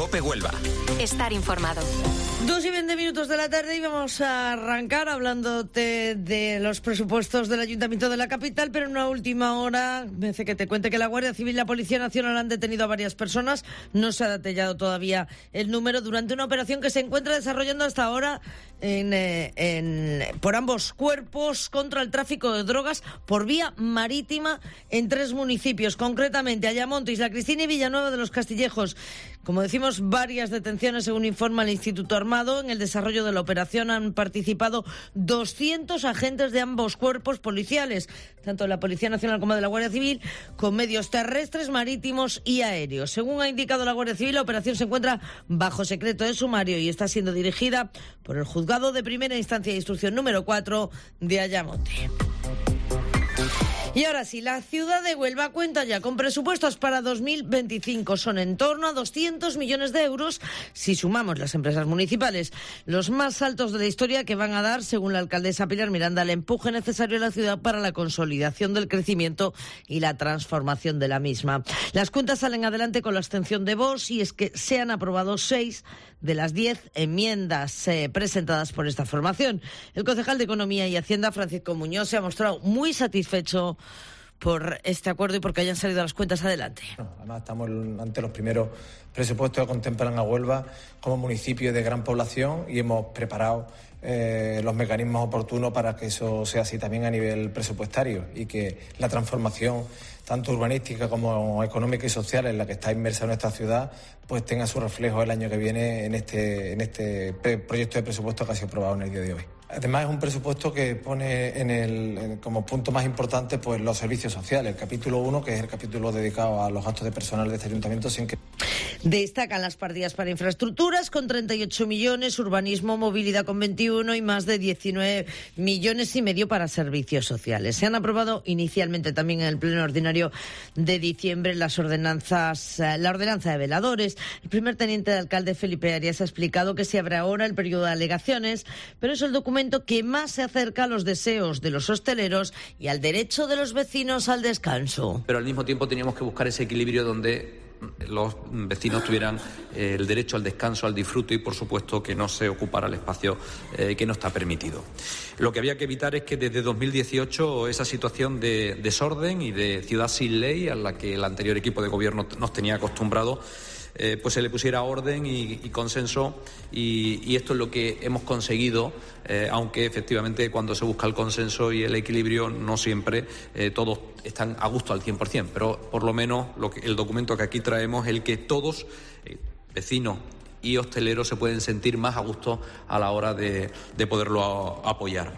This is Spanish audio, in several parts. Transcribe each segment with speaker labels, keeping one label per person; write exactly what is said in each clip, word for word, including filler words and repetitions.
Speaker 1: COPE Huelva.
Speaker 2: Estar informado.
Speaker 3: Dos y veinte minutos de la tarde y vamos a arrancar hablándote de los presupuestos del Ayuntamiento de la capital, pero en una última hora me hace que te cuente que la Guardia Civil y la Policía Nacional han detenido a varias personas. No se ha detallado todavía el número durante una operación que se encuentra desarrollando hasta ahora en, eh, en, por ambos cuerpos contra el tráfico de drogas por vía marítima en tres municipios, concretamente Ayamonte, Isla Cristina y Villanueva de los Castillejos. Como decimos, varias detenciones, según informa el Instituto Armado. En el desarrollo de la operación han participado doscientos agentes de ambos cuerpos policiales, tanto de la Policía Nacional como de la Guardia Civil, con medios terrestres, marítimos y aéreos. Según ha indicado la Guardia Civil, la operación se encuentra bajo secreto de sumario y está siendo dirigida por el Juzgado de Primera Instancia de Instrucción número cuatro de Ayamonte. Y ahora sí, la ciudad de Huelva cuenta ya con presupuestos para dos mil veinticinco. Son en torno a doscientos millones de euros si sumamos las empresas municipales. Los más altos de la historia que van a dar, según la alcaldesa Pilar Miranda, el empuje necesario a la ciudad para la consolidación del crecimiento y la transformación de la misma. Las cuentas salen adelante con la abstención de Vox y es que se han aprobado seis de las diez enmiendas eh, presentadas por esta formación. El concejal de Economía y Hacienda, Francisco Muñoz, se ha mostrado muy satisfecho por este acuerdo y porque hayan salido las cuentas adelante.
Speaker 4: Además, estamos ante los primeros presupuestos que contemplan a Huelva como municipio de gran población y hemos preparado eh, los mecanismos oportunos para que eso sea así también a nivel presupuestario y que la transformación tanto urbanística como económica y social en la que está inmersa nuestra ciudad pues tenga su reflejo el año que viene en este, en este proyecto de presupuesto que ha sido aprobado en el día de hoy. Además, es un presupuesto que pone en el, en, como punto más importante pues los servicios sociales. El capítulo uno, que es el capítulo dedicado a los gastos de personal de este ayuntamiento, sin que...
Speaker 3: Destacan las partidas para infraestructuras con treinta y ocho millones, urbanismo, movilidad con veintiuno y más de diecinueve millones y medio para servicios sociales. Se han aprobado inicialmente también en el pleno ordinario de diciembre las ordenanzas, la ordenanza de veladores. El primer teniente de alcalde, Felipe Arias, ha explicado que se abre ahora el periodo de alegaciones, pero es el documento que más se acerca a los deseos de los hosteleros y al derecho de los vecinos al descanso.
Speaker 5: Pero al mismo tiempo teníamos que buscar ese equilibrio donde los vecinos tuvieran eh, el derecho al descanso, al disfrute y, por supuesto, que no se ocupara el espacio eh, que no está permitido. Lo que había que evitar es que desde dos mil dieciocho esa situación de desorden y de ciudad sin ley a la que el anterior equipo de gobierno nos tenía acostumbrado, Eh, pues se le pusiera orden y, y consenso y, y esto es lo que hemos conseguido, eh, aunque efectivamente cuando se busca el consenso y el equilibrio no siempre eh, todos están a gusto al cien por ciento, pero por lo menos lo que, el documento que aquí traemos es el que todos, eh, vecinos y hosteleros, se pueden sentir más a gusto a la hora de, de poderlo a, apoyar.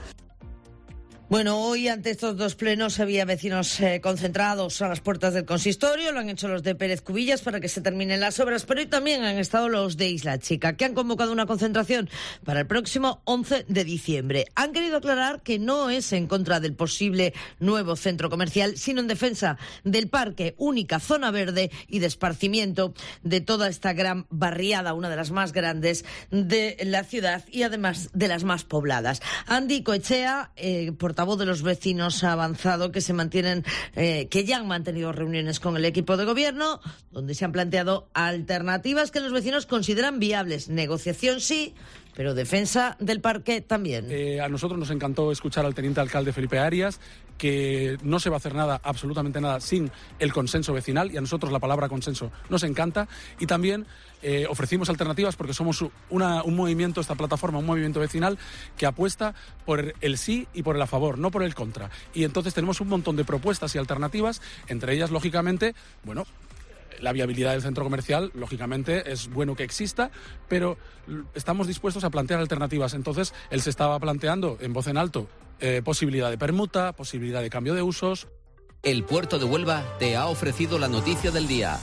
Speaker 3: Bueno, hoy ante estos dos plenos había vecinos eh, concentrados a las puertas del consistorio. Lo han hecho los de Pérez Cubillas para que se terminen las obras, pero hoy también han estado los de Isla Chica, que han convocado una concentración para el próximo once de diciembre. Han querido aclarar que no es en contra del posible nuevo centro comercial, sino en defensa del parque, única zona verde y de esparcimiento de toda esta gran barriada, una de las más grandes de la ciudad y además de las más pobladas. Andy Coechea, eh, portavoz de los vecinos, ha avanzado que se mantienen, eh, que ya han mantenido reuniones con el equipo de gobierno, donde se han planteado alternativas que los vecinos consideran viables. Negociación sí, pero defensa del parque también.
Speaker 6: Eh, a nosotros nos encantó escuchar al teniente alcalde Felipe Arias, que no se va a hacer nada, absolutamente nada, sin el consenso vecinal, y a nosotros la palabra consenso nos encanta, y también eh, ofrecimos alternativas porque somos una, un movimiento, esta plataforma, un movimiento vecinal que apuesta por el sí y por el a favor, no por el contra. Y entonces tenemos un montón de propuestas y alternativas, entre ellas, lógicamente, bueno, la viabilidad del centro comercial, lógicamente, es bueno que exista, pero estamos dispuestos a plantear alternativas. Entonces, él se estaba planteando en voz en alto eh, posibilidad de permuta, posibilidad de cambio de usos.
Speaker 7: El Puerto de Huelva te ha ofrecido la noticia del día.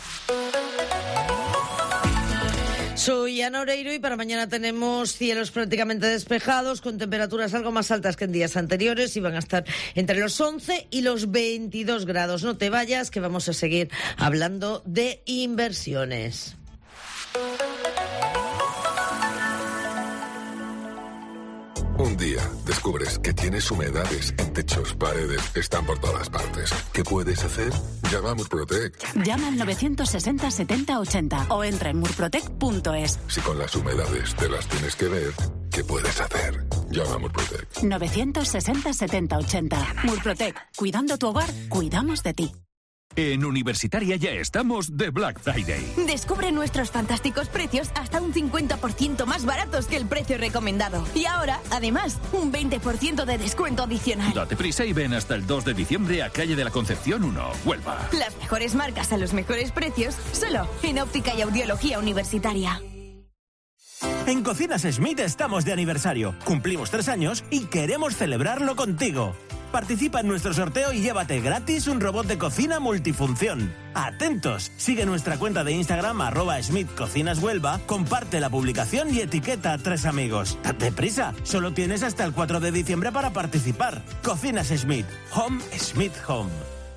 Speaker 3: Soy Ana Oreiro y para mañana tenemos cielos prácticamente despejados con temperaturas algo más altas que en días anteriores y van a estar entre los once y los veintidós grados. No te vayas, que vamos a seguir hablando de inversiones.
Speaker 1: Un Un día descubres que tienes humedades en techos, paredes, están por todas partes. ¿Qué puedes hacer? Llama a Murprotec.
Speaker 2: Llama al novecientos sesenta setenta ochenta o entra en murprotec punto es.
Speaker 1: Si con las humedades te las tienes que ver, ¿qué puedes hacer? Llama a Murprotec.
Speaker 2: novecientos sesenta setenta ochenta. Murprotec. Cuidando tu hogar, cuidamos de ti.
Speaker 8: En Universitaria ya estamos de Black Friday.
Speaker 9: Descubre nuestros fantásticos precios hasta un cincuenta por ciento más baratos que el precio recomendado. Y ahora, además, un veinte por ciento de descuento adicional.
Speaker 8: Date prisa y ven hasta el dos de diciembre a Calle de la Concepción uno, Huelva.
Speaker 9: Las mejores marcas a los mejores precios, solo en Óptica y Audiología Universitaria.
Speaker 10: En Cocinas Schmidt estamos de aniversario. Cumplimos tres años y queremos celebrarlo contigo. Participa en nuestro sorteo y llévate gratis un robot de cocina multifunción. ¡Atentos! Sigue nuestra cuenta de Instagram, arroba Schmidt Cocinas Huelva, comparte la publicación y etiqueta a tres amigos. ¡Date prisa! Solo tienes hasta el cuatro de diciembre para participar. Cocinas Schmidt. Home Schmidt Home.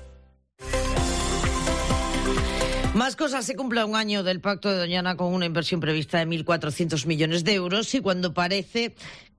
Speaker 3: Más cosas. Se cumple un año del Pacto de Doñana con una inversión prevista de mil cuatrocientos millones de euros y cuando parece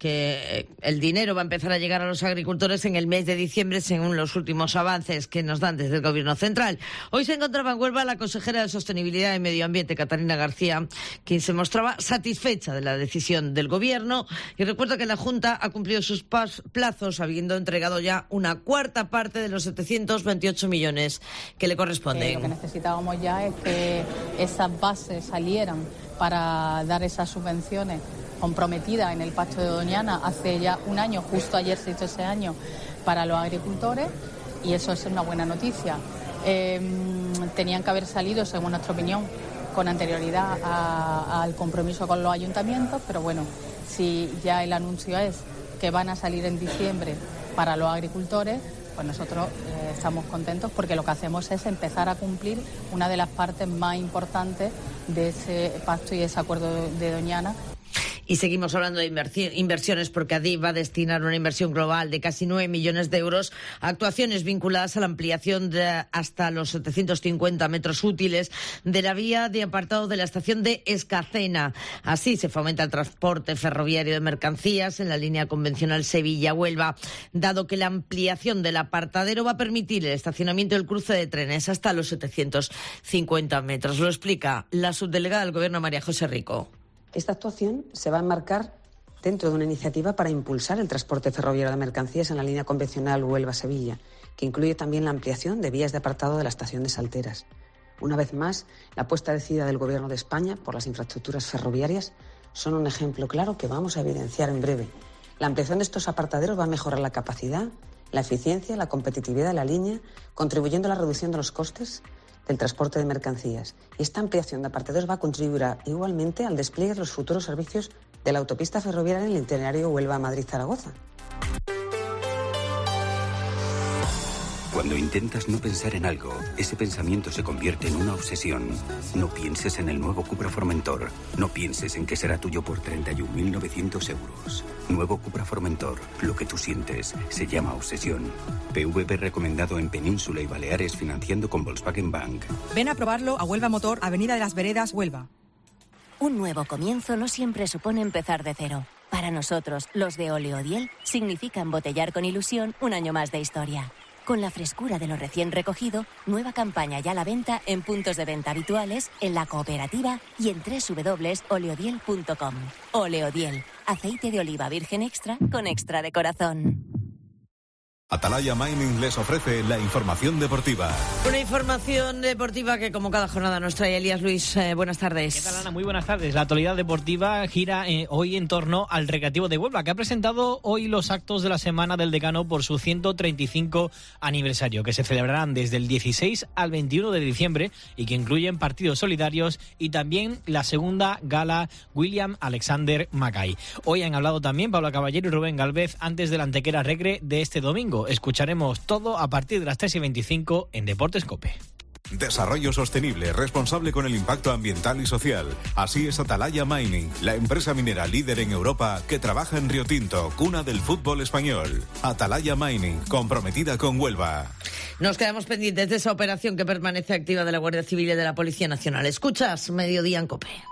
Speaker 3: que el dinero va a empezar a llegar a los agricultores en el mes de diciembre, según los últimos avances que nos dan desde el Gobierno central. Hoy se encontraba en Huelva la consejera de Sostenibilidad y Medio Ambiente, Catalina García, quien se mostraba satisfecha de la decisión del Gobierno. Y recuerdo que la Junta ha cumplido sus plazos, habiendo entregado ya una cuarta parte de los setecientos veintiocho millones que le corresponden.
Speaker 11: Eh, lo que necesitábamos ya es que esas bases salieran para dar esas subvenciones comprometidas en el Pacto de Doñana hace ya un año, justo ayer se hizo ese año, para los agricultores, y eso es una buena noticia. Eh, tenían que haber salido, según nuestra opinión, con anterioridad a, al compromiso con los ayuntamientos, pero bueno, si ya el anuncio es que van a salir en diciembre para los agricultores, pues nosotros eh, estamos contentos porque lo que hacemos es empezar a cumplir una de las partes más importantes de ese pacto y ese acuerdo de, de Doñana.
Speaker 3: Y seguimos hablando de inversiones porque Adif va a destinar una inversión global de casi nueve millones de euros a actuaciones vinculadas a la ampliación de hasta los setecientos cincuenta metros útiles de la vía de apartado de la estación de Escacena. Así se fomenta el transporte ferroviario de mercancías en la línea convencional Sevilla-Huelva, dado que la ampliación del apartadero va a permitir el estacionamiento y el cruce de trenes hasta los setecientos cincuenta metros. Lo explica la subdelegada del Gobierno, María José Rico.
Speaker 12: Esta actuación se va a enmarcar dentro de una iniciativa para impulsar el transporte ferroviario de mercancías en la línea convencional Huelva-Sevilla, que incluye también la ampliación de vías de apartado de la estación de Salteras. Una vez más, la apuesta decidida del Gobierno de España por las infraestructuras ferroviarias son un ejemplo claro que vamos a evidenciar en breve. La ampliación de estos apartaderos va a mejorar la capacidad, la eficiencia, la competitividad de la línea, contribuyendo a la reducción de los costes del transporte de mercancías. Y esta ampliación de apartaderos va a contribuir igualmente al despliegue de los futuros servicios de la autopista ferroviaria en el itinerario Huelva-Madrid-Zaragoza.
Speaker 13: Cuando intentas no pensar en algo, ese pensamiento se convierte en una obsesión. No pienses en el nuevo Cupra Formentor. No pienses en que será tuyo por treinta y un mil novecientos euros. Nuevo Cupra Formentor. Lo que tú sientes se llama obsesión. P V P recomendado en Península y Baleares, financiando con Volkswagen Bank.
Speaker 14: Ven a probarlo a Huelva Motor, Avenida de las Veredas, Huelva.
Speaker 15: Un nuevo comienzo no siempre supone empezar de cero. Para nosotros, los de Oleodiel, significa embotellar con ilusión un año más de historia. Con la frescura de lo recién recogido, nueva campaña ya a la venta en puntos de venta habituales, en la cooperativa y en doble u doble u doble u punto oleodiel punto com. Oleodiel, aceite de oliva virgen extra con extra de corazón.
Speaker 16: Atalaya Mining les ofrece la información deportiva.
Speaker 3: Una información deportiva que como cada jornada nos trae Elías Luis. Eh, buenas tardes.
Speaker 17: ¿Qué tal, Ana? Muy buenas tardes. La actualidad deportiva gira eh, hoy en torno al Recreativo de Huelva, que ha presentado hoy los actos de la Semana del Decano por su ciento treinta y cinco aniversario, que se celebrarán desde el dieciséis al veintiuno de diciembre y que incluyen partidos solidarios y también la segunda gala William Alexander Mackay. Hoy han hablado también Pablo Caballero y Rubén Galvez antes de la Antequera Recre de este domingo. Escucharemos todo a partir de las tres y veinticinco en Deportes COPE.
Speaker 16: Desarrollo sostenible, responsable con el impacto ambiental y social. Así es Atalaya Mining, la empresa minera líder en Europa que trabaja en Río Tinto, cuna del fútbol español. Atalaya Mining, comprometida con Huelva.
Speaker 3: Nos quedamos pendientes de esa operación que permanece activa de la Guardia Civil y de la Policía Nacional. Escuchas Mediodía en COPE.